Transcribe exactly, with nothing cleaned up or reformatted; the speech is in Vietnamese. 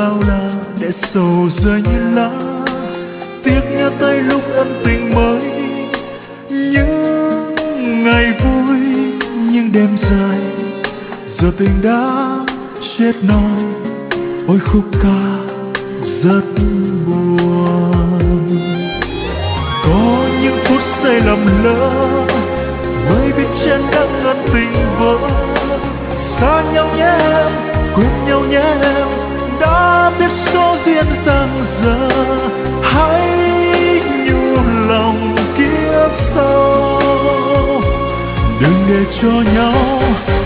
bao la để sầu rơi như lá. Tiếc nhớ tới lúc ân tình mới, những ngày vui, những đêm dài. Giờ tình đã chết non, ôi khúc ca rất buồn. Có những phút sai lầm lỡ, mới biết chân đắng ân tình vỡ. Xa nhau nhé em, quên nhau nhé em, đã biết số duyên giang dở. Hãy nhủ lòng kiếp sau, đừng để cho nhau